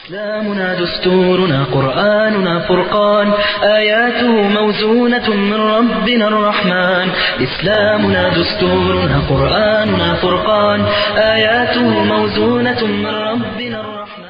إسلامنا دستورنا قرآننا فرقان آياته موزونة من ربنا الرحمن إسلامنا دستورنا قرآننا فرقان آياته موزونة من ربنا الرحمن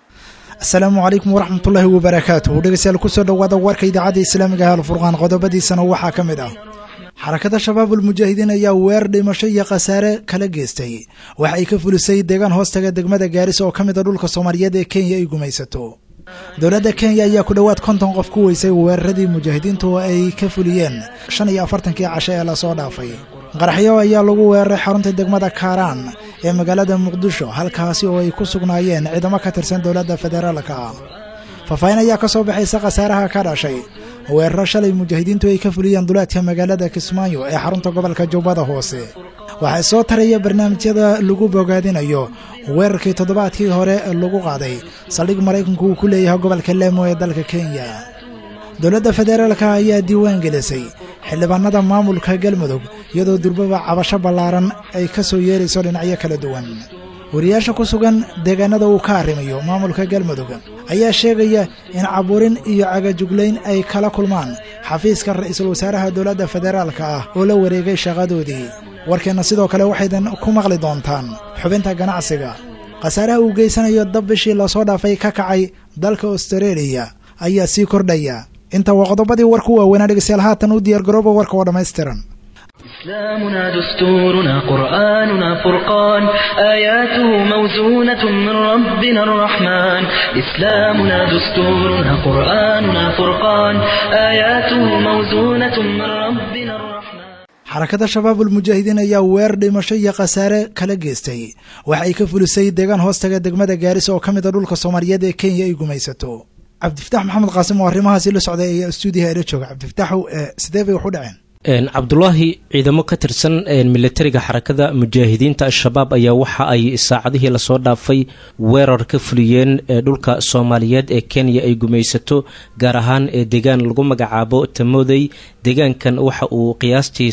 السلام عليكم ورحمة الله وبركاته dhegeystayaal ku soo dhawaada warka idaacada islaamiga ah al-furqaan qodobadiisana waxaa ka mid ah xarakada shabaabul mujaahidiin ayaa weer dhimasho iyo khasaare kala geystay waxa ay ka fulisay deegaan hoostaga degmada Gaarisa oo ka mid ah dhulka Soomaaliyeed ee Kenya ay gumaysato dawladda Kenya ayaa ku dhawaad 50 qof ku weysay weeraradii mujaahidiintu oo ay ka fuliyeen 45kii casho ee la soo dhaafay qaraxyo ayaa lagu weeraray xarunta degmada Kaaraan ee magaalada Muqdisho halkaasi oo ay ku sugnaayeen ciidamo ka tirsan dawladda federaalka faafaahin ayaa ka soo baxaysa khasaaraha ka dhashay weerar shalay mujaahidiintu ay ka fuliyeen duleedka magaalada Kismaayo ee xarunta gobolka Jubbada Hoose waxay soo taraya barnaamijyada lagu bogaadinayo weerarkii toddobaadkii hore lagu qaaday saldhig Mareykanku uu ku leeyahay gobolka Lamu ee dalka Kenya dawladda federaalka ayaa diiwaan gelisay xildhibaanada maamulka Galmudug iyadoo durbaba cabasho ballaaran ay ka soo yeerayso dhinacyo kala duwan wariyaasha ku sugan deegaanada uu ka arrimayo maamulka Galmudug ayaa sheegaya in caburin iyo cagajugleyn ay kala kulmaan xafiiska ra'iisul wasaaraha dawladda federaalka ah oo la wareegay shaqadoodii warkeena sidoo kale waxaydan ku maqli doontaan xubinta ganacsiga khasaaraha uu geysanayo dab bishii la soo dhaafay ka kacay dalka Australia ayaa sii kordhaya inta waqdobadii warku waaweyn dhegeystayaal haatan u diyaar garooba warka oo dhameystiran إسلامنا دستورنا قرآننا فرقان آياته موزونة من ربنا الرحمن إسلامنا دستورنا قرآننا فرقان آياته موزونة من ربنا الرحمن xarakada shabaabul mujaahidiin ayaa weer dhimasho iyo khasaare kala geystay waxa ay ka fulisay deegaan hoostaga degmada Gaarisa oo ka mid ah dhulka Soomaaliyeed ee Kenya ay gumaysato cabdifataax maxamed qaasim oo arrimahaasi la socday ee stuudiyaha ila jooga cabdifataax sidee bay wax u dhaceen cabdulaahi ciidamo ka tirsan militariga xarakada mujaahidiinta al-shabaab ayaa waxa ay saacadihii lasoo dhaafay weerar ka fuliyeen dhulka Soomaaliyeed ee Kenya ay gumaysato gaar ahaan deegaan lagu magacaabo Tamoodey deegaankan waxa uu qiyaastii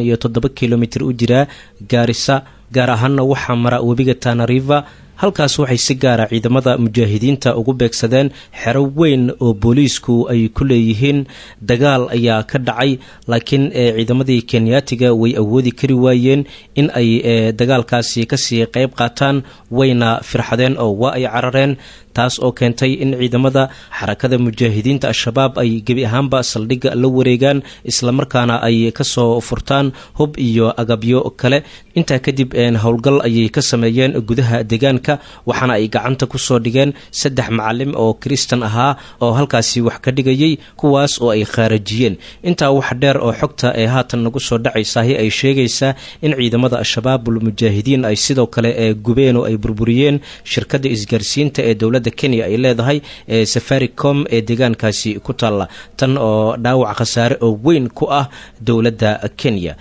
37 kilomitir u jiraa Gaarisa gaar ahaanna waxa mara webiga Tana River halkaas waxay si gaara ciidamada mujaahidiinta ugu beegsadeen xero weyn oo booliisku ay ku leeyihiin dagaal ayaa ka dhacay laakiin ciidamadii Kenyaatiga way awoodi kari waayeen in ay dagaalkaasi ka sii qayb qaataan wayna firxadeen oo waa ay carareen taas oo keentay in ciidamada xarakada mujaahidiinta al-shabaab ay gebi ahaanba saldhigga la wareegaan isla markaana ay ka soo furtaan hub iyo agabyo kale intaa kadib howlgal ayay ka sameeyeen gudaha deegaanka waxaana ay gacanta ku soo dhigeen 3 macallim oo Kristan ahaa oo halkaasi wax ka dhigayay kuwaas oo ay khaarajiyeen intaa wax dheer oo xogta ee haatan nagu soo dhacaysaa ay sheegaysaa in ciidamada al-shabaabul mujaahidiin ay sidoo kale gubeen oo ay burburiyeen shirkadda isgaarsiinta ee dawladda Kenya ay leedahay Safaricom ee deegaankaasi ku taala tan oo dhaawac khasaare oo weyn ku ah dawladda Kenya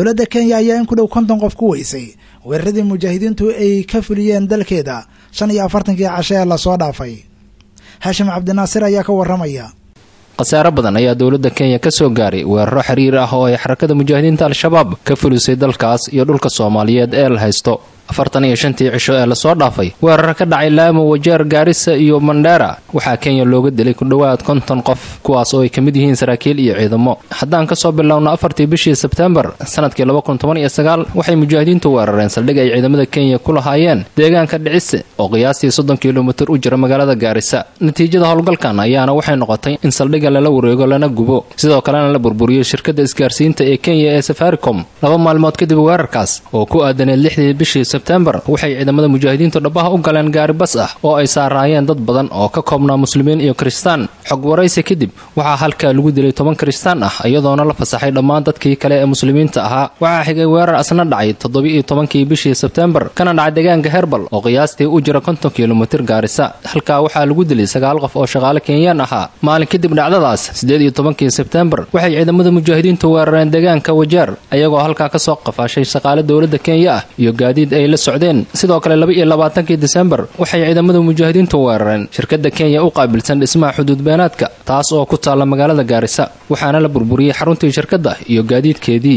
ayaa in ku dhow 50 qof ku weysay weeraradii mujaahidiintu ay ka fuliyeen dalkeeda 45kii casho ee la soo dhaafay Hashim Cabdinaasir ayaa ka waramaya khasaare badan ayaa dawladda Kenya ka soo gaaray weeraro xiriir ah oo ay xarakada mujaahidiinta al-shabaab ka fulisay dalkaas iyo dhulka Soomaaliyeed ee la haysto 45tii cisho ee la soo dhaafay weerar ka dhacay Lamu Wajeer Gaarisa iyo Mandera waxaa Kenya looga dilay ku dhawaad 50 qof kuwaas oo ay kamid yihiin saraakiil iyo ciidamo haddaan ka soo bilowno 4tii bishii September sanadkii 2019 waxay mujaahidiintu weerareen saldhig ay ciidamada Kenya ku lahaayeen deegaanka Dhicise oo qiyaastii 30 kilomitir u jira magaalada Gaarisa natiijada howlgalkan ayaana waxay noqotay in saldhigga lala wareego lana gubo sidoo kalena la burburiyo shirkadda isgaarsiinta ee Kenya ee Safaricom 2 maalmood kadib weerarkaas oo ku aadanay 6 bishii September waxay ciidamada mujaahidiintu dhabaha u galeen gaari bas ah oo ay saaraayeen dad badan oo ka koobnaa muslimiin iyo kristaan xog waraysi kadib waxaa halka lagu dilay 10 kristaan ah iyadoona la fasaxay dhammaan dadkii kale ee muslimiinta ahaa waxaa xigay weerar asna dhacay 17kii bishii September kana dhacay deegaanka Herbal oo qiyaastii u jira 50 kilomitir Gaarisa halka waxaa lagu dilay 9 qof oo shaqaale Kenyaan ahaa maalin kadib dhacdadaas 18kii September waxay ciidamada mujaahidiintu weerareen deegaanka Wajeer ayagoo halka ka soo qafaashay shaqaale dawladda Kenya iyo gaadiid ay la socdeen sidoo kale 22kii December waxay ciidamada mujaahidiintu weerareen shirkadda Kenya u qaabilsan dhismaha xuduud beenaadka taas oo ku taalla magaalada Gaarisa waxaana la burburiyey xaruntii shirkadda iyo gaadiidkeedii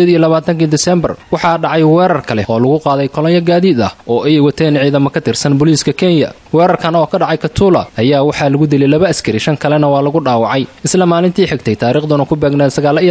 28 December waxaa dhacay weerar kale oo lagu qaaday kolonyo gaadiid ah oo ay wateen ciidamo ka tirsan booliiska Kenya weerarkan oo ka dhacay Katula ayaa waxaa lagu dilay 2 askari 5 kalena waa lagu dhaawacay isla maalintii xigtay taariikhduna ku beegnayd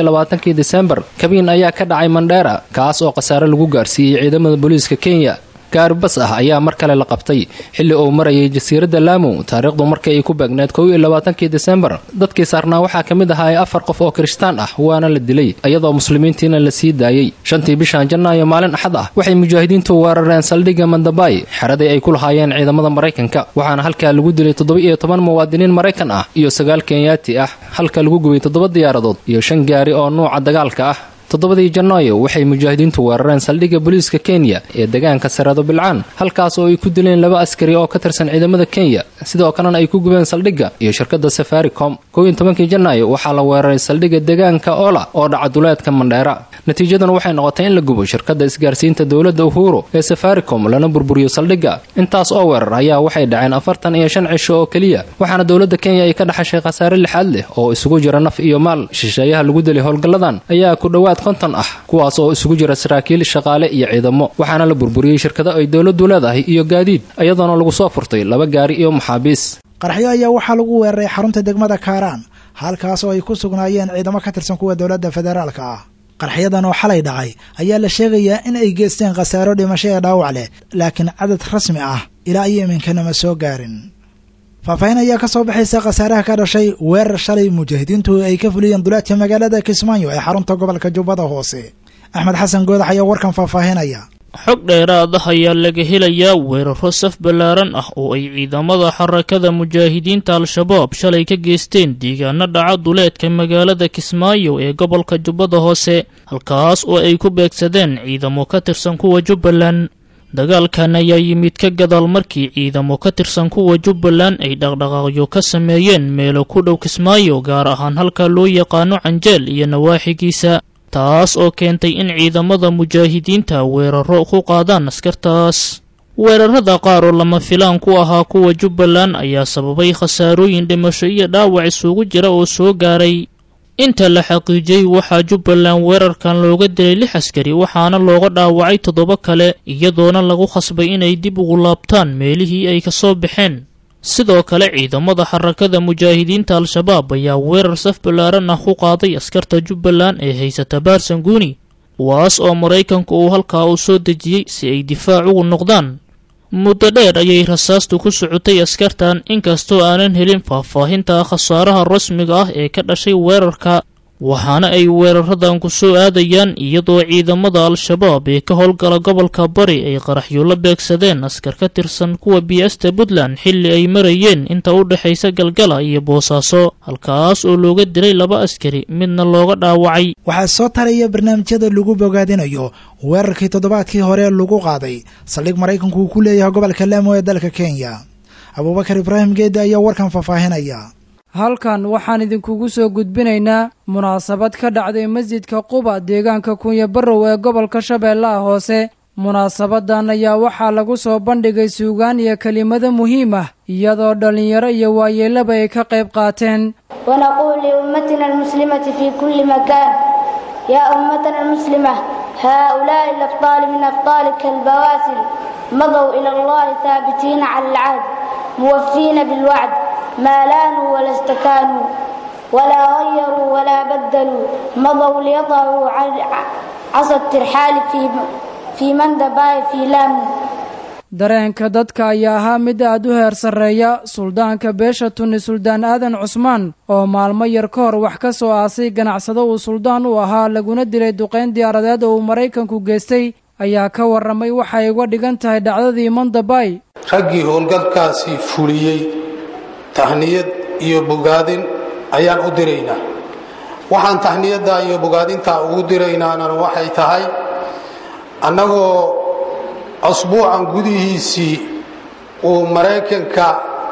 29 December kabiin ayaa ka dhacay Mandera kaas oo khasaare lagu gaarsiiyey ciidamada booliiska Kenya gaari bas ah ayaa mar kale la qabtay xilli uu marayay jasiiradda Lamu taariikhdu markii ay ku beegnayd 21 December dadkii saarnaa waxaa ka mid ahaa 4 qof oo Kristaan ah waana la dilay iyadoo muslimiintiina la sii daayay 5 bishan Janaayo maalin Axad ah waxay mujaahidiintu weerareen saldhigga Mandabay xaradii ay ku lahaayeen ciidamada Mareykanka waxaana halkaa lagu dilay 17 muwaadiniin Mareykan ah iyo 9 Kenyaati ah halka lagu gubay 7 diyaaradood iyo 5 gaari oo nooca dagaalka ah 7 Janaayo waxay mujaahidiintu weerareen saldhigga booliiska Kenya ee deegaanka Sarado Bilcaan halkaas oo ay ku dileen 2 askari oo ka tirsan ciidamada Kenya sidoo kalena ay ku gubeen saldhigga iyo shirkadda Safaricom 11 Janaayo waxaa la weeraray saldhigga deegaanka Ola oo dhaca duleedka Mandera natiijaduna waxay noqotay in la gubo shirkadda isgaarsiinta dawladda Uhuru ee Safaricom lana burburiyo saldhigga intaas oo weerar ayaa waxay dhaceen 45 cisho oo kaliya waxaana dawladda Kenya ay ka dhaxashay khasaare lixaad leh oo isugu jira naf iyo maal shisheeyaha lagu dilay howlgalladan ayaa ku dhawaad konton ah kuwaas oo isugu jira saraakiil shaqaale iyo ciidamo waxaana la burburiyay shirkado ay dawladdu leedahay iyo gaadiid ayadoona lagu soo furtay 2 gaari iyo maxaabiis qaraxyo ayaa waxaa lagu weeraray xarunta degmada Kaaraan halkaas oo ay ku sugnaayeen ciidamo ka tirsan kuwa dawladda federaalka ah qaraxyadan oo xalay dhacay ayaa la sheegayaa in ay geysteen khasaaro dhimasho ee dhaawac leh laakiin cadad rasmi ah ilaa iyo iminkana ma soo gaarin faahfaahin ayaa ka soo baxaysa khasaaraha ka dhashay weerar shalay mujaahidiintu ay ka fuliyeen duleedka magaalada Kismaayo ee xarunta gobolka Jubbada Hoose Axmed Xasan Goodax ayaa warkan faahfaahinaya xog dheeraad ah ayaa laga helayaa weeraro saf ballaaran ah oo ay ciidamada xarakada mujaahidiinta Al-Shabaab shalay ka geysteen deegaano dhaca duleedka magaalada Kismaayo ee gobolka Jubbada Hoose halkaas oo ay ku beegsadeen ciidamo ka tirsan kuwa Jubbaland dagaalkan ayaa yimid ka gadaal markii ciidamo ka tirsan kuwa Jubbaland ay dhaqdhaqaaqyo ka sameeyeen meelo ku dhow Kismaayo gaar ahaan halka loo yaqaano Canjeel iyo nawaaxigiisa taas oo keentay in ciidamada mujaahidiinta weeraro ku qaadaan askartaas weerarada qaar oo lama filaan ku ahaa kuwa Jubbaland ayaa sababay khasaarooyin dhimasho iyo dhaawac isugu jira oo soo gaaray inta la xaqiijiyay waxaa Jubbaland weerarkan looga dilay 6 askari waxaana looga dhaawacay 7 kale iyadoona lagu khasbay inay dib ugu laabtaan meelihii ay ka soo baxeen sidoo kale ciidamada xarakada mujaahidiinta Al-Shabaab ayaa weerar saf ballaaran ah ku qaaday askarta Jubbaland ee haysata Baarsanguuni kuwaas oo Mareykanku uu halkaa u soo dejiyay si ay difaac ugu noqdaan muddo dheer ayay rasaastu ku socotay askartan inkastoo aanan helin faahfaahinta khasaaraha rasmiga ah ee ka dhashay weerarka waxaana ay weeraradan ku soo aadayaan iyadoo ciidamada Al-Shabaab ee ka howlgala gobolka Bari ay qaraxyo la beegsadeen askar ka tirsan kuwa BSta Puntland xilli ay marayeen inta u dhaxaysa Galgala iyo Boosaaso halkaas oo looga dilay 2 askari midna looga dhaawacay waxaa soo taraya barnaamijyada lagu bogaadinayo weerarkii toddobaadkii hore lagu qaaday saldhig Mareykanku ku leeyahay gobolka Lamu ee dalka Kenya Abubakar Ibrahim Geeda ayaa warkan faahfaahinaya halkan waxaan idinkugu soo gudbinaynaa munaasabad ka dhacday masjidka Quba deegaanka Kunya Barrow ee gobolka Shabeellaha Hoose munaasabadan ayaa waxaa lagu soo bandhigay suugaan iyo kelimado muhiim ah iyadoo dhalinyaro iyo waayeelaba ay ka qayb qaateen ونقول لأمتنا المسلمة في كل مكان يا أمتنا المسلمة هؤلاء الأبطال من أبطالك البواسل مضوا إلى الله ثابتين على العهد موفين بالوعد ما لانوا ولا استكانوا ولا غيروا ولا بدلوا مضوا ليضعوا عصا الترحال في مندباي في لامو dareenka dadka ayaa ahaa mid aad u heer sarreeya suldaanka beesha Tuni Suldaan Aadan Cusmaan oo maalmo yar ka hor wax ka soo aasay ganacsado uu suldaan u ahaa laguna dilay duqeyn diyaaradeed oo Mareykanku geystay ayaa ka warramay waxa ay uga dhigan tahay dhacdadii Mandabay raggii howlgalkaasi fuliyay tahniyad iyo bogaadin ayaan u diraynaa waxaan tahniyada iyo bogaadinta ugu diraynaana waxay tahay annagoo asbuucan gudihiisii uu Mareykanka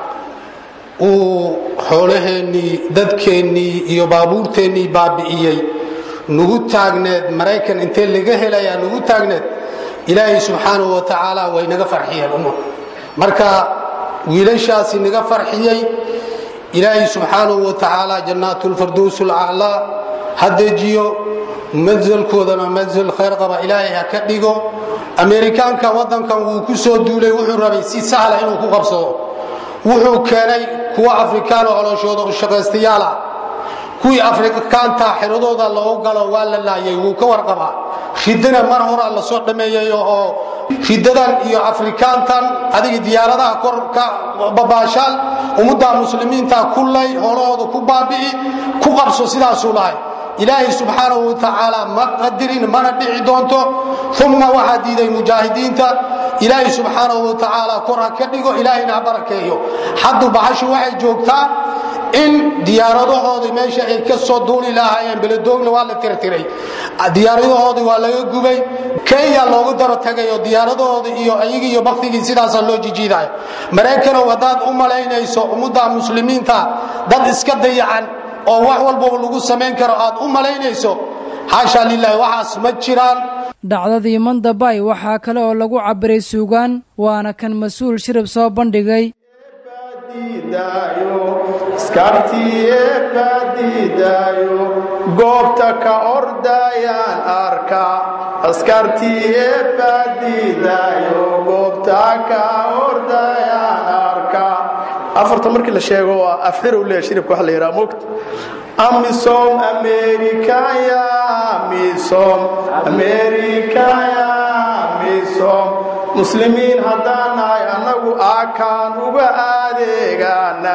uu xoolaheennii dadkeennii iyo baabuurteennii baabi'iyey nugu taagneed Mareykan intee laga helayaa nugu taagneed ilaahay subxaanahu wa tacaala way naga farxiyeen marka wiilashaasi naga farxiyey ilaahay subxaanahu wa tacaala jannaatulfardows alaclaa ha dejiyo, manzalkoodana manzal khayr qaba ilaahay ha ka dhigo. ameerikaanka waddankan wuu ku soo duulay, wuxuu rabay si sahla inuu ku qabsado. wuxuu keenay kuwa afrikaan oo colooshooda u shaqaystayaal ah. kuwii afrikaanta xiradooda loogu galo waa la laayay, wuu ka warqabaa. ridana mar hore la soo dhameeyay oo ridadan iyo afrikaantan adiga diyaaradaha kor ka babaashaal ummadda muslimiinta kullay horooda ku baabi'i ku qabso sidaasuu lahay. ilaahay subxaanahu wa tacaala ma qadirin, mana dhici doonto. uma waxaa diiday mujaahidiinta. ilaahay subxaanahu wa tacaala kor ha ka dhigo, ilaahayna ha barakeeyo. haddu baxashu waxay joogtaa in diyaaradahoodii meesha ay ka soo duuli lahaayeen beledoogna waa la tirtiray, diyaaradahoodii waa laga gubay. kenya loogu daro tagayo diyaaradahoodii iyo ayagii iyo baktigii sidaasaa loo jijiidaya. maraykanow haddaad u malaynayso ummadda muslimiinta dad iska dayacan oo wax walbaba lagu samayn karo aad u malaynayso, xaasha lilahi, waxaas ma jiraan. dhacdadii mandabay waxaa kale oo lagu cabiray suugaan, waana kan mas-uul shirib soo bandhigay. goobta ka ordayaan arka askartii baadiidayo, goobta ka ordayaan arka. afarta markii la sheego waa afxirow leeyahay shiribka waxa la yidhaha moogta. amisom amerikaya amisom amerikaya amisom muslimiin haddaan nahay annagu aakaan uga adeegaana.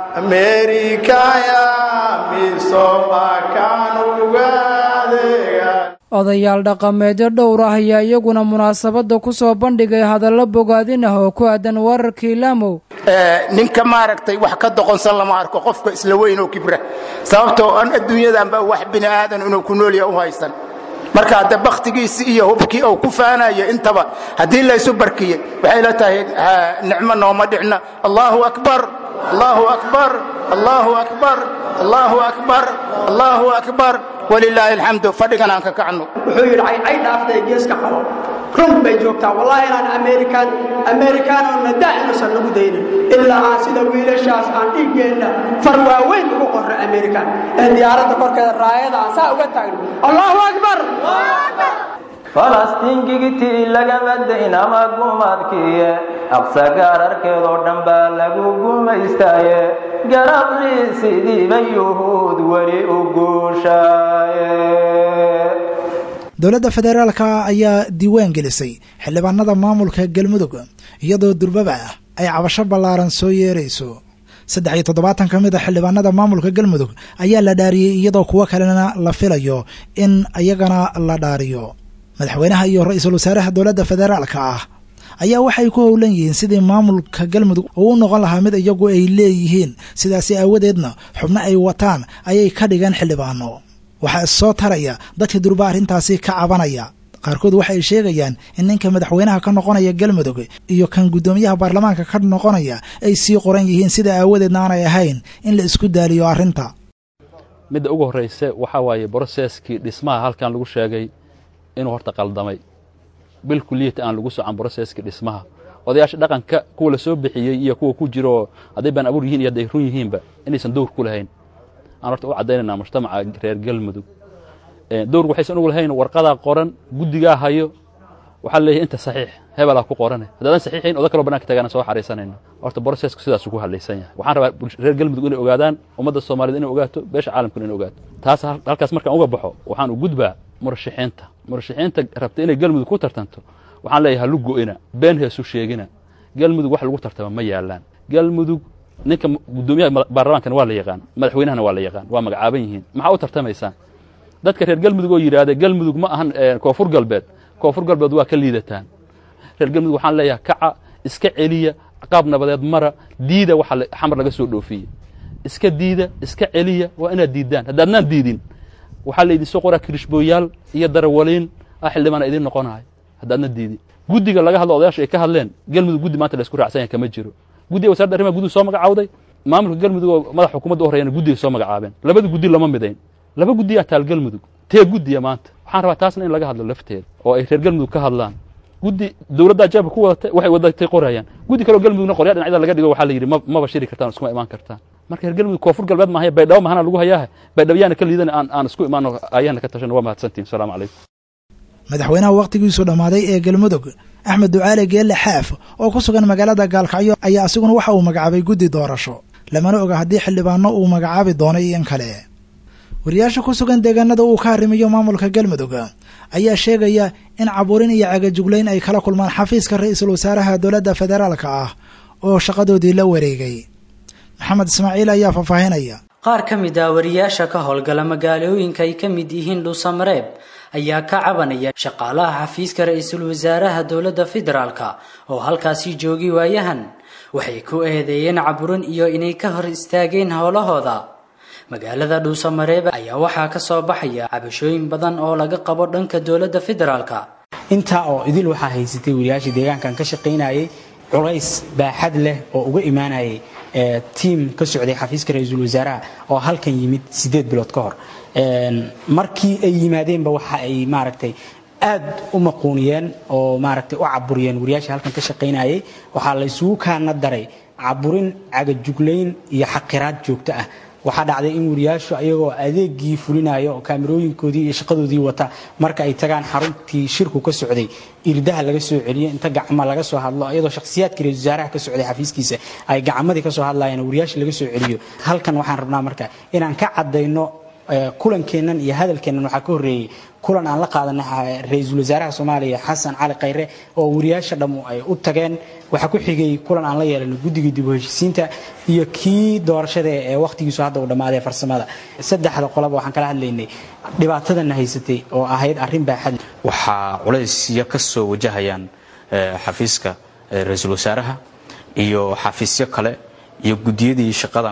amerikaya amisom aakaan uga adeegaana. odayaal dhaqameedyo dhowr ah ayaa iyaguna munaasabadda ku soo bandhigay hadallo bogaadin ah oo ku aadan wararkii laamow. ninka maaragtay wax ka doqonsan lama arko, qofka isla weyn oo kibra, sababtoo aan adduunyadanba wax bini aadan inuu ku nool yahay u haysan. marka hadda baktigiisi iyo hubkii uu ku faanayo intaba haddii laysu barkiyey waxay la tahay nicmo nooma dhicna. allahu akbar allahu akbar allahu akbar allahu akbar allahu akbar walilaahi alxamdu. fadhigan aan ka kacno. wuxuu yidhi cay dhaaftay geeska qabo, run bay joogtaa. wallaahi inaan amerikaan oo nadaa inuusan nagu daynin ilaa aan sida wiilashaas aan dhiiggeenna far waaweyn ugu qorro amerikaan ee diyaaradda korkeeda raayada aan saa uga taagno. allahu akbar. falastiinkigitii lagama dayn ama gumaadkiiye, aqsa gaararkeedoo dhan baa lagu gumaystaaye, garabrii sidiiba yuhuud weli u guushaaye. dowladda federaalka ayaa diiwaan gelisay xildhibaanada maamulka galmudug, iyadoo durbaba ah ay cabasho ballaaran soo yeerayso. 73 ka mid a xildhibaanada maamulka galmudug ayaa la dhaariyey, iyadoo kuwo kalena la filayo in ayagana la dhaariyo. madaxweynaha iyo ra-iisul wasaaraha dowladda federaalka ah ayaa waxay ku howlan yihiin sidii maamulka galmudug uu u noqon lahaa mid iyagu ay leeyihiin. sidaasi aawadeedna xubno ay wataan ayay ka dhigeen xildhibaano. waxaa soo taraya dadka durba arrintaasi ka cabanaya. qaarkood waxay sheegayaan in ninka madaxweynaha ka noqonaya galmudug iyo kan guddoomiyaha baarlamaanka ka noqonaya ay sii qoran yihiin, sida aawadeedna aanay ahayn in la isku daaliyo arrinta. midda ugu horraysa waxaa waaye broseskii dhismaha halkan lagu sheegay inuu horta qaldamay. bil kuliyata aan lagu socon broseskii dhismaha. odayaasha dhaqanka kuwa la soo bixiyey iyo kuwa ku jiro hadday baan abuur yihiin iyo hadday run yihiinba inaysan dowr ku lahayn aan horta u caddaynanaa mujtamaca reer galmudug. dowr waxaysan ugu lahayn warqadaa qoran, guddigaa hayo, waxaa leeyahay inta saxiix hebelaa ku qorane. haddaadan saxiixayn oda kaloo bananka tagaana soo xariisanayno. horta brosesku sidaasuu ku hadlaysan yahay. waxaan rabaa reer galmudug inay ogaadaan, ummadda soomaaliyed inay ogaato, beesha caalamkuna inay ogaato. taas halkaas markaan uga baxo waxaan u gudbaa murashaxiinta rabta inay galmudug ku tartanto. waxaan leeyahay halu go'ina, been heesu sheegina. galmudug wax lagu tartama ma yaalaan. galmudug ninka guddoomiyaha baarlamaankana waa la yaqaan, madaxweynahana waa la yaqaan, waa magacaaban yihiin. maxaa u tartamaysaan? dadka reer galmudug oo yidhaahda galmudug ma ahan koonfur galbeed waa ka liidataan. reer galmudug waxaan leeyahay kaca, iska celiya, qaab nabadeed mara, diida waxa xamar laga soo dhoofiyey. iska diida, iska celiya, waa inaad diidaan. haddaadnaan diidin waxaa laydin soo qoraa kirishbooyaal iyo darawaliin xildhibaana idin noqonahay. haddaadna diidin guddiga laga hadlo odayaasha ay ka hadleen, galmudug guddi maanta la isku raacsan yahay kama jiro. guddiga wasaaradda arrimaha guduhu soo magacawday, maamulka galmudug oo madaxa xukuumadda u horreeyana guddiga soo magacaabeen. labada guddi lama midayn. laba guddiyaa taal galmudug. tee guddiya maanta waxaan rabaa taasna in laga hadlo lafteeda oo ay reer galmudug ka hadlaan. guddi dowladda ajaabka ku wadatay waxay wadatay qorayaan. guddi kaloo galmudugna qoryaa dhinacyada laga dhigo waxaa la yidhi maba shiri kartaan, iskuma imaan kartaan. marka reer galmudug koonfur galbeed maahay baydhabo mahana lagu hayaa baydhabyana ka liidan aan isku imaano ayana ka tashan waa mahadsantiin salaamu calaykum madaxweynaha waqtigiisu dhammaaday ee galmudug axmed ducaale geelle xaaf oo ku sugan magaalada gaalkacyo ayaa asiguna waxa uu magacaabay guddi doorasho lamana oga haddii xildhibaano uu magacaabi doonay in kale wariyaasha ku sugan deegaanada uu ka arrimayo maamulka galmudug ayaa sheegaya in caburin iyo cagajuglayn ay kala kulmaan xafiiska ra-iisul wasaaraha dowladda federaalka ah oo shaqadoodii la wareegay maxamed ismaaciil ayaa faahfaahinaya qaar ka mid ah wariyaasha ka howlgala magaalooyinka ay ka mid yihiin dhuusamareeb ayaa ka cabanaya shaqaalaha xafiiska ra-iisul wasaaraha dowladda federaalka oo halkaasi joogay waayahan waxay ku eedeeyeen caburin iyo inay ka hor istaageen howlahooda magaalada dhuusamareeb ayaa waxaa ka soo baxaya cabashooyin badan oo laga qabo dhanka dowladda federaalka intaa oo idil waxaa haysatay wariyaasha deegaankan ka shaqaynayay culays baaxad leh oo uga imaanayay tiim ka socday xafiiska ra-iisul wasaaraha oo halkan yimid 8 bilood ka hor markii ay yimaadeenba waxa ay maaragtay aad u maquuniyeen oo maaragtay u caburiyeen wariyaasha halkan ka shaqaynayay waxaa la isugu kaana daray caburin cagajuglayn iyo xaqiraad joogto ah waxaa dhacday in wariyaashu ayagoo adeegii fulinayo oo kaamirooyinkoodii iyo shaqadoodii wata marka ay tagaan xaruntii shirku ka socday irdaha laga soo celiyo inta gacmo laga soo hadlo iyadoo shakhsiyaadkii ra-iisul wasaaraha ka socday xafiiskiisa ay gacmadii ka soo hadlayeen wariyaasha laga soo celiyo halkan waxaan rabnaa marka inaan ka cadayno kulankeennan iyo hadalkeennan waxaa ka horreeyey kulan aan la qaadanay ra-iisul wasaaraha soomaaliya xasan cali khayre oo wariyaasha dhammu ay u tageen waxaa ku xigay kulan aan la yeelanay guddiga dib u heshiisiinta iyo kii doorashada ee waqtigiisu hadda uu dhammaaday farsamada saddexda qoloba waxaan kala hadlaynay dhibaatadana haysatay oo ahayd arrin baaxad waxaa culaysyo ka soo wajahayaan xafiiska ra-iisul wasaaraha iyo xafiisyo kale iyo guddiyadii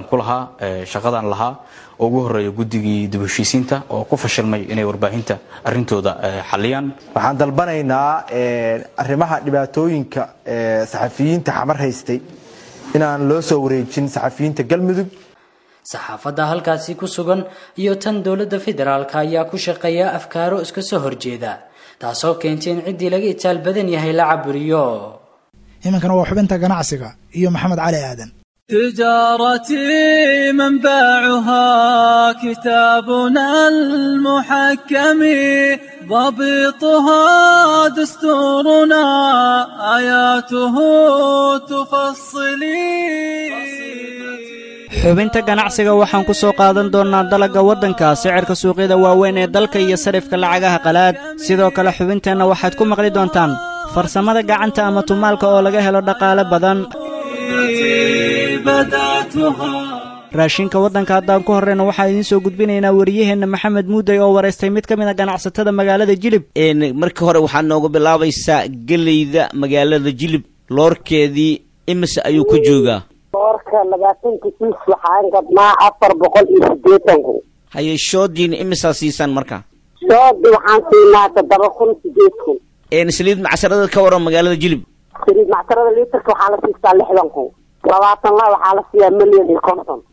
shaqadan lahaa oo ugu horeeya guddigii dib u heshiisiinta oo ku fashilmay inay warbaahinta arrintooda xaliyaan waxaan dalbanaynaa arrimaha dhibaatooyinka saxafiyiinta xamar haystay inaan loo soo wareejin saxafiyiinta galmudug saxaafadda halkaasi ku sugan iyo tan dowladda federaalka ayaa ku shaqeeya afkaaro iska soo horjeeda taasoo keentay in ciddii laga itaal badan yahay la caburiyo imankana waa xubinta ganacsiga iyo maxamed cali aadan تجارتي منبعها كتابنا المحكم ضبطها دستورنا آياته تفصلي xubinta ganacsiga waxaan ku soo qaadan doonaa dalagga waddanka sicirka suuqyada waaweyn ee dalka iyo sarifka lacagaha qalaad sidoo kale xubinteenna waxaad ku maqli doontaan farsamada gacanta ama tumaalka oo laga helo dhaqaale badan raashinka waddanka haddaan ku horreyna waxaan idiin soo gudbinaynaa wariyaheenna maxamed muuday oo waraystay mid ka mid a ganacsatada magaalada jilib markii hore waxaad nooga bilaabaysaa geleyda magaalada jilib loorkeedii imise ayuu ku joogaa loorka 20 kiis waxaan gadnaa 480 haye shoodiina imisaa siisaan marka shoodi waxaan siinaa 7,800 saliid macsarada ka waran magaalada jilib saliid macsarada liitarka waxaa la siistaa 60 labaatan la waxaa la siiyaa milyan iyo 50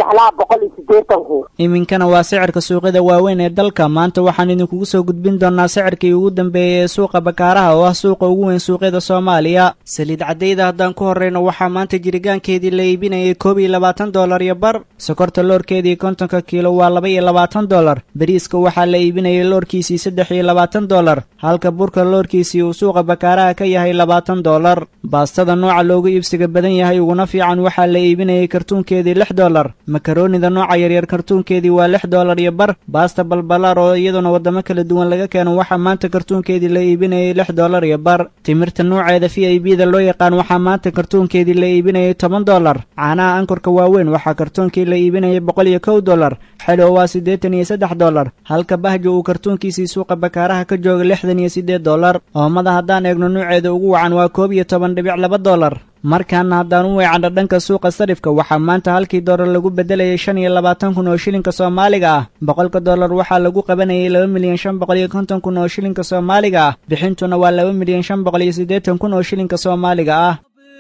iminkana waa sicirka suuqyada waaweyn ee dalka maanta waxaan idinkugu soo gudbin doonaa sicirkii ugu dambeeyey ee suuqa bakaaraha oo ah suuqa ugu weyn suuqyada soomaaliya saliid caddayda haddaan ku horreyno waxaa maanta jirigaankeedii la iibinayay $21 iyo bar sokorta loorkeedii 50 kiilo waa $22 bariiska waxaa la iibinayay loorkiisii $23 halka burka loorkiisii uu suuqa bakaaraha ka yahay $20 baastada nooca loogu iibsiga badan yahay uguna fiican waxaa la iibinayay kartuunkeedii $6 makaroonida nooca yaryar kartuunkeedii waa $6 iyo bar baasta balbalaar oo iyaduna wadamo kala duwan laga keeno waxaa maanta kartuunkeedii la iibinayay $6 iyo bar timirta nooceeda VIP-da loo yaqaan waxaa maanta kartuunkeedii la iibinayay $10 caanaha ankorka waaweyn waxaa kartuunkii la iibinayay $101 xelo waa $83 halka bahjo uu kartuunkiisii suuqa bakaaraha ka jooga $68 oomada haddaan eegno nooceeda ugu wacan waa $12.2 markaana haddaan u weecanno dhanka suuqa sarifka waxaa maanta halkii doolar lagu bedelayay 25,000 oo shilinka Soomaaliga ah $100 waxaa lagu qabanayay 2,550,000 oo shilinka Soomaaliga ah bixintuna waa 2,580,000 oo shilinka Soomaaliga ah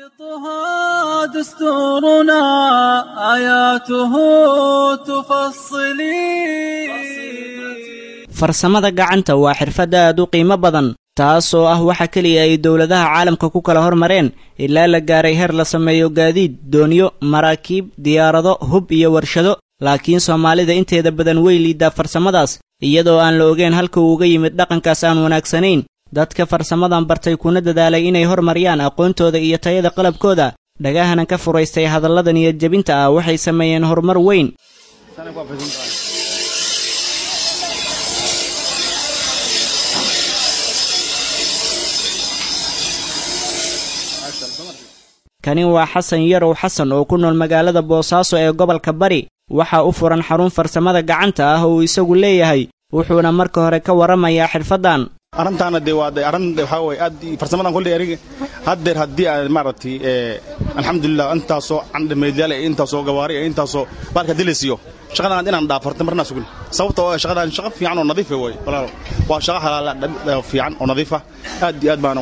دستورنا آياته تفصلي farsamada gacanta waa xirfad aad u qiimo badan taasoo ah waxa keliya ay dowladaha caalamka ku kala hormareen ilaa la gaaray heer la sameeyo gaadiid, doonyo, maraakiib, diyaarado, hub iyo warshado. laakiin Soomaalida inteeda badan way liidaa farsamadaas, iyadoo aan la ogeyn halka uu uga yimid dhaqankaas aan wanaagsanayn. dadka farsamadan bartay kuna dadaalay inay hormariyaan aqoontooda iyo tayada qalabkooda, dhagahana ka furaystay hadallada niyad jabinta ah, waxay sameeyeen horumar weyn. kani waa Xasan Yarow Xasan oo ku nool magaalada Boosaaso ee gobolka Bari. waxa u furan xarun farsamada gacanta ah oo isagu leeyahay, wuxuuna marka hore ka waramayaa xirfadan. arintaana waa waxa way aad farsamadan kulli eriga haddeer haddii aan maaragtay alxamdulillah intaasoo candhameedyaal intaasoo gawaari intaasoo barka dilisiyo shaqadan inaan dhaafarto marna sugun sababtoo ah shaqadan shaqo fiican oo nadiif ah way walaalo waa shaqo halaal fiican oo nadiif ah aad iyo aad baan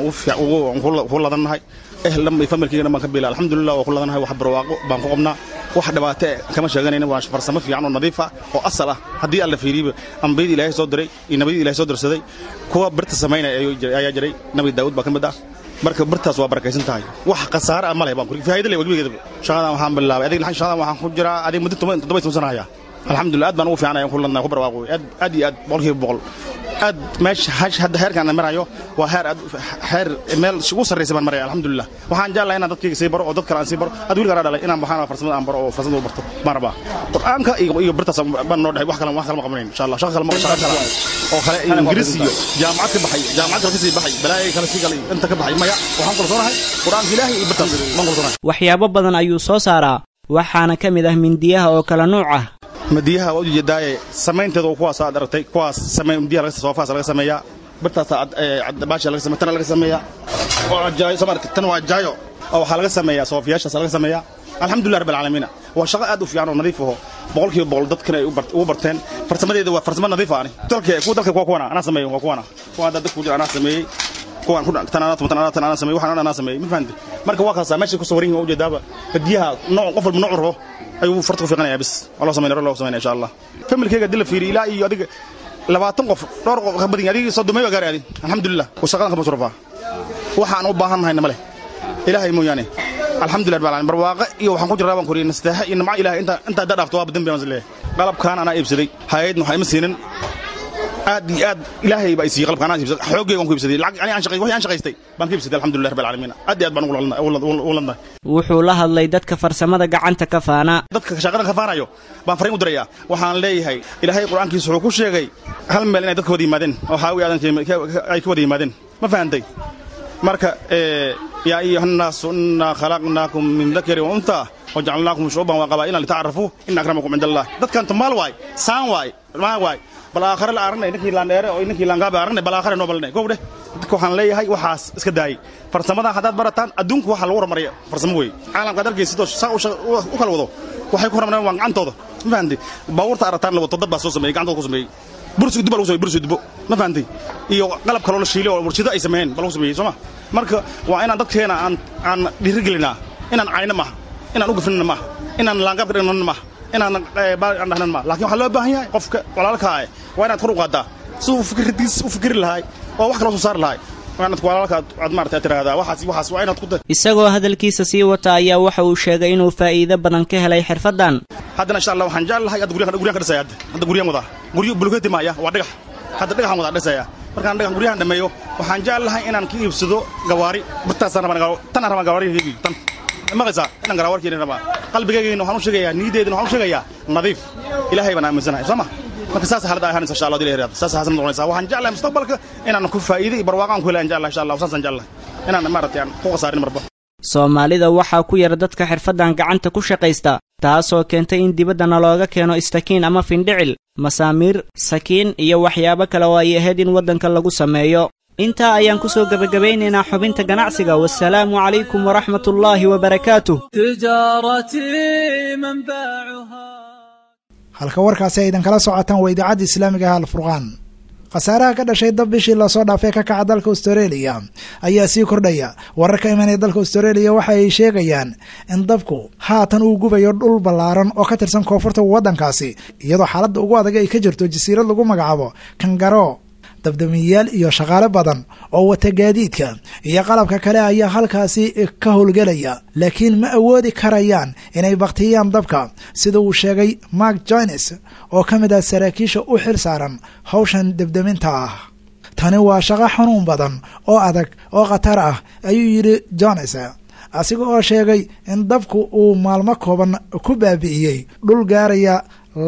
ugu ladanahay lama familkiina ma ka biila alxamdulillah waa ku ladanahay wax barwaaqo baan ku qabnaa wax dhibaato kama sheeganayna waa farsamo fiican oo nadiif ah oo asal ah haddii alla fiiriyo ambiyada Ilaahay soo diray iyo nabiyada Ilaahay soo dirsaday kuwa birta sameynaya ayaa jiray nabi Daawud baa kamid ah marka birtaas waa barakaysan tahay wax qasaar ah ma leh baan ku faa'iido leh wajigeyda shaqadan waxaan bilaabay adiga shaqadan waxaan ku jiraa adiga muddo 7 sano haya alxamdulillah aad baan ugu fiicanahay ku ladanahay ku barwaaqo aad iyo aad boqolkiiba aad meesha hadda heerkan marayo waa heer meel ugu sarreeyay baan maray alxamdulillah waxaan jeclahay inaan dadkayga sii baro oo dad kale aan sii baro aad wiilka dhalay inaan baxaan farsamada aan baro oo farsamada barto marba quraanka iyo birtaas baan noo dhahay wax kale ma qabanayno insha Allah shaqo kale oo kale ingiriis iyo jaamacad ka baxay jaamacad ka sii baxay balaay kale sii galay inta ka baxay maya waxaan qalsoonahay quraanka Ilaahay iyo birtaas ma qalsoonahay waxyaabo badan ayuu soo saaraa, waxaana kamid ah mindiyaha oo kala nooc ah. madiyaha waa u jeedaay sameynteedu kuwaas aad aragtay kuwaas sameyn madiyaha laga soofaas laga sameeyaa birtaas baasha laga sameeyaa tan laga sameeyaa oo jaayo samarka tan waa jaayo oo waxa laga sameeyaa soofiyaasha laga sameeyaa alxamdulillah rabbil caalamiin waa shaqo aad u fiican oo nadiif ah boqolkiiba boqol dadkana ay u barteen farsamadeedu waa farsamo nadiif ah dalka kuwana ana sameeyo kuwa dad ku jira ana sameeyay kuwan ku tan ana sameeyay waxaan ana sameeyay ma fahanti marka waa kaasa meesha ku sawirin oo jeedaaba madiyaha nooc qof walba nooc rabo ayuu farta ku fiiqanaya bis Allah sameeyay insha Allah familkayga dil fiiri ilaa iyo adiga 20 qof dhowr qof ka badan adiga 30 gaari alxamdulillah oo shaqadan ka masruufa waxaan u baahannahay namale ilaahay mooyaane alxamdulillah rabbil caalamiin barwaaqo iyo waxaan ku jiraa baan koriyay nastaha in ma ilaahay inta dhaafto waa badan baan isleeyahay qalabkaan ana iibsaday hay'ad waxay ma siinin aad iyo aad ilaahay baa isii qalabkaan ana iibsaday xoogay waan ku iibsaday lacag ani aan shaqaystay baan ka iibsaday alxamdulillah rabbil caalamiin aad iyo aad baan ugu ladnahay. wuxuu la hadlay dadka farsamada gacanta ka faana, dadka shaqada ka faanayo baan fariin u dirayaa waxaan leeyahay ilaahay quraankiisa wuxuu ku sheegay hal meel inay dadka wada yimaadeen oo xaawi aadan ay ku wada yimaadeen ma fahantay marka yaa ayyuhan naas inna khalaqnakum min dhakarin wa untha waja'alnakum shu'uban wa qabaa'ila lita'arafu inna akramakum 'inda Allah dadkan tumaal waay saan waay ma waay bal aakhir la arnay ninkii laan dheere oo ninkii laan gaab arnay bal aakhir noo balnay goobde dadku waxaan leeyahay waxaas iska daayay farsamada hadaad barataan adduunku waxa lagu hormariyo farsamo weey caalamka dalkiisa u kala wado waxay ku hormareen waan gacantooda ma fahanti baawarta arataan la wado dad baa soo sameeyay gacantooda ku sameeyay bursi dib lagu sameeyay bursi dib ma fahanti iyo qalab kale oo la shiilay oo warshado ay sameeyeen bal lagu sameeyay Soomaa marka waa inaan dadkeena aan dhiirigelinaa inaan ayna ma inaan u gafnina ma inaan laangab dhignan ma inaan baan dhahnan ma laakiin waxa loo baahan yahay qofka walaalka ah waa inaad kor u qaadaa soo u fikir lahaay oo wax kale soo saar lahaay waa inaad walaalka aad maartay tiraahdaa waxaas waa inaad ku isagoo hadalkiisa sii wata ayaa waxa uu sheegay inuu faa'iido badan ka helay xirfadan. haddana insha Allah waxaan jeclahay aad guriga ka dhisay hadda guriga wada guriga bulkeeti maaya waa dhagax hadda dhagaxan wada dhisaya markaan dhagax guriga dhameeyo waxaan jeclahay inaan ka iibsado gawaari birtaas tan rabaan gawaari tan maqaysa inaan gawaarkiina rabaa qalbigayga waxaan u sheegayaa niideedina waxaan u sheegayaa nadiif ilaahay baan aaminsanahay Soomaa marka saas xaalada ahaan insha Allah dileeyahay saas hasan noqonaysa waxaan jeclahay mustaqbalka inaan ku faa'iido iyo barwaaqo aan ku helaan insha Allah saas jeclahay inaan maartay aan ku qasaarin marba. Soomaalida waxaa ku yar dadka xirfadan gacanta ku shaqaysta, taasoo keentay in dibadda looga keeno istakiin ama findhicil, masaamiir, sakiin iyo waxyaabo kale oo ay ahayd in waddanka lagu sameeyo. intaa ayaan ku soo gabagabeynaynaa xubinta ganacsiga. wassalaamu calaykum waraxmatullaahi wabarakaatuh. halka warkaasi aydan kala socotaan waa idaacadda islaamiga ah alfurqaan. khasaaraha ka dhashay dab bishii lasoo dhaafay ka kaca dalka Australia ayaa sii kordhaya. wararka imanaya dalka Australia waxa ay sheegayaan in dabku haatan uu gubayo dhul ballaaran oo ka tirsan koonfurta waddankaasi, iyadoo xaaladda ugu adag ay ka jirto jasiirad lagu magacaabo Kangaroo, dabdamiyayaal iyo shaqaale badan oo wata gaadiidka iyo qalabka kale ayaa halkaasi ka howlgelaya laakiin ma awoodi karayaan inay baktiyaan dabka sida uu sheegay mark jones oo ka mid ah saraakiisha u xil saaran hawshan dabdaminta ah. tani waa shaqo xanuun badan oo adag oo khatar ah ayuu yidhi jones asiga oo sheegay in dabku uu maalmo kooban ku baabi'iyey dhul gaaraya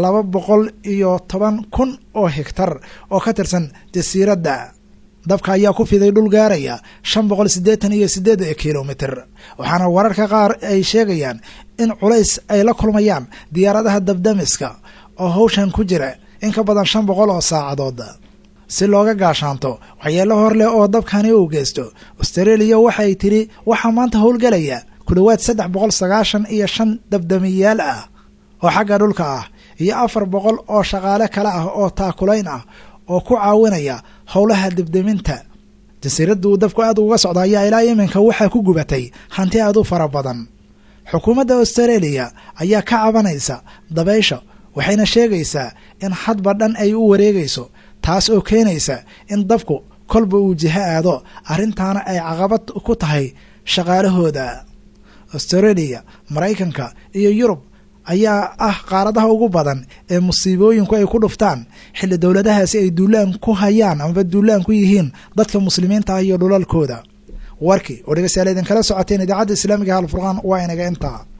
210,000 oo hektar oo ka tirsan jasiiradda. dabka ayaa ku fiday dhul gaaraya 588 kilomitir waxaana wararka qaar ay sheegayaan in culays ay la kulmayaan diyaaradaha dabdamiska oo hawshan ku jira in ka badan 500 oo saacadood. si looga gaashaanto waxyeello hor leh oo dabkani uu geysto, Australia waxay tiri waxaa maanta howlgelaya ku dhawaad 395 dabdamiyaal ah oo xagga dhulka ah iyo 400 oo shaqaale kale ah oo taakulayn ah oo ku caawinaya howlaha dabdaminta. jasiiraddu dabku aad uga socda ayaa ilaa iminka waxaa ku gubatay hanti aad u fara badan. xukuumadda Australia ayaa ka cabanaysa dabaysha waxayna sheegaysaa in hadba dhan ay u wareegayso taas oo keenaysa in dabku kolba uu jiha aado arrintaana ay caqabad ku tahay shaqaalahooda. Australia, Maraykanka iyo Yurub ayaa ah qaaradaha ugu badan ee musiibooyinku ay ku dhuftaan xilli dowladahaasi ay duulaan ku hayaan ama duulaan ku yihiin dadka muslimiinta iyo dhulalkooda. warkii oo dhegeystayaal idin kala socoteen idaacadda Islaamiga Al Furqaan waa inaga intaa.